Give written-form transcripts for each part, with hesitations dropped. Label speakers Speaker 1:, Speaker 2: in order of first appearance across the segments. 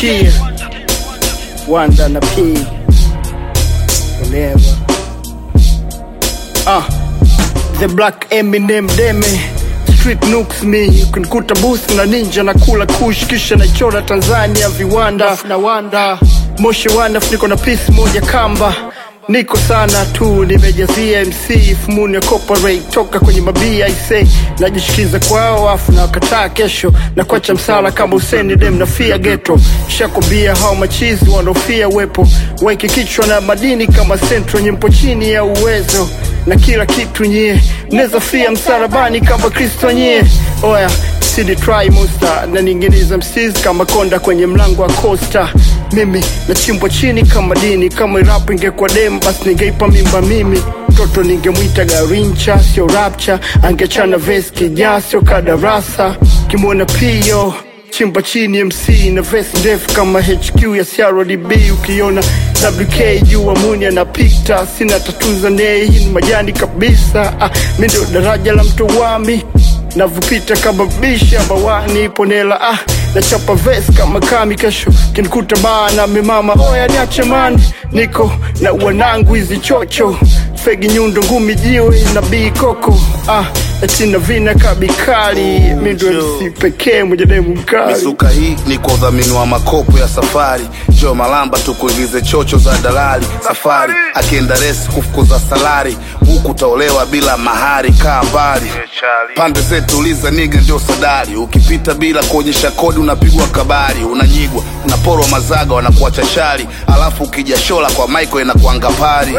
Speaker 1: Cheer Wanda na P Whatever The Black Eminem Deme Street Nooks me. You can kuta booth na ninja na kula kush kisha na chora Tanzania viwanda na wanda Moshi Wanaf niko na piece moja kamba. Niko sana tu nimejazia MC Fumuni ya corporate toka kwenye mabia I najishikiza kwao afu na wakataa kesho na kuacha msala kama Hussein dem na fia ghetto. Shakobia hao machizi wanaofia wepo waiki kichwa na madini kama Central nyimpo chini ya uwezo na kila kitu nyie neza fia msalabani kama Kristo nyie. Oya City try monster na ningeniza MCs kama konda kwenye mlango wa Costa. Mimi na chimbo chini kama dini kama rap ingekuwa dem basi ningeipa mimba mimi. Mtoto ningemuita Garincha sio rapcha angechana vest kijasio kadarasa kimona pio chimba chini MC na vest ndefu kama HQ ya CRDB. Ukiona WK jua Munya na Picta sina tatuza nei hii majani kabisa. Mimi ndio daraja la mto wami navupita kama bisha bawani ponela na chapa vest kama kami kesho kinikuta bana mimama. Oya niache man niko na wanangu hizi chocho fegi nyundo ngumi jiwe na bikoko Atina vina kabikali mindo MC pekee mmoja demu mkali.
Speaker 2: Mizuka hii ni kwa udhamini wa makopo ya safari. Joe Malamba tukuingize chocho za dalali safari. Akienda resi kufukuza salari huku taolewa bila mahari kaa mbali. Pande zetu uliza niga ndio sadari. Ukipita bila kuonyesha kodi unapigwa kabari. Unanyigwa, unaporwa mazaga wanakuacha chali. Alafu ukijashola kwa Michael inakuanga pari.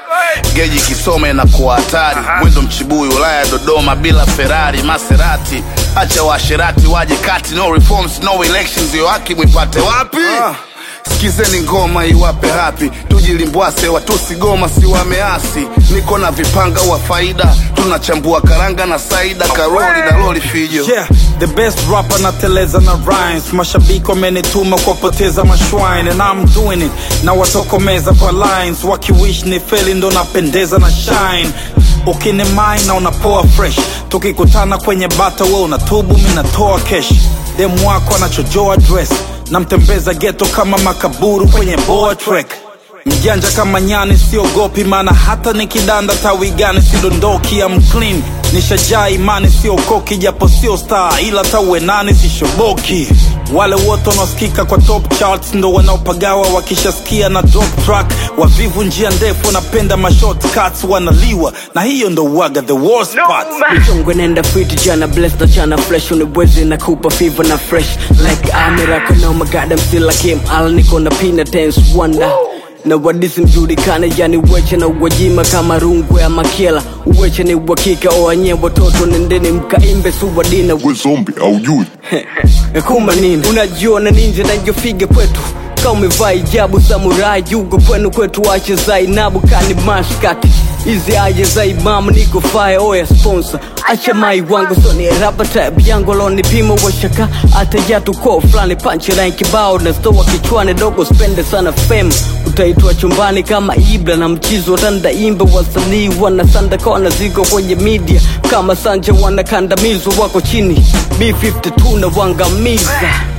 Speaker 2: Geji kisoma inakuwa hatari. Mwendo mchibui Ulaya Dodoma bila Ferrari Maserati. Acha washirati waje kati. No reforms, no elections. Yo haki mwipate wapi? Sikizeni ngoma iwape happy. Tujilimbwase watusi goma si wameasi. Niko na vipanga wa faida. Tunachambua karanga na saida. Karoli na loli fijo.
Speaker 3: Yeah, the best rapper na teleza na rhymes. Mashabiki wamenituma kwa poteza mashwine. And I'm doing it. Na watokomeza kwa lines. Wakiwish ni feli ndo napendeza na shine. Ukini mine na unapoa fresh. Tukikutana kwenye bata we unatubu minatoa cash. Demu wako anachojoa dress. Namtembeza ghetto kama makaburu kwenye boa track. Mjanja kama nyani siogopi mana hata nikidanda tawi gani sidondoki. I'm clean nishajaa imani sio koki japo sio star ila tawe nani sishoboki. Wale wote wanaosikika kwa top charts ndo wanaopagawa wakishasikia na drop track. Wavivu njia ndefu napenda ma shortcuts wanaliwa na hiyo ndo waga the worst part.
Speaker 4: Mchongo nenda fit jana blessed na jana fresh unibwezi na kupa fever na fresh like America no my god I'm still like him all niko na peanut dance wonder. Na wadisi mjulikane yani uweche na uwajima kama rungu ya makiela. Uweche ni uwakika oanye watoto nendeni mkaimbe suwadina.
Speaker 5: We zombie au jui
Speaker 4: Kuma nini unajiona ninja na njofiga kwetu. Kama umevaa hijabu samurai yugo kwenu kwetu wache Zainabu kani mashkati. Izi aje za imam niko fire oya sponsor. Acha mai wangu soni rapa type yangu loni pimo wa shaka. Ata yatu ko flani punchline kibao na stowa kichwane dogo spende sana fame. Utaitwa chumbani kama Ibra na mchizo tanda imbe wasanii wanasanda kona ziko kwenye media. Kama Sanja wanakandamizwa wako chini B52 na wangamiza.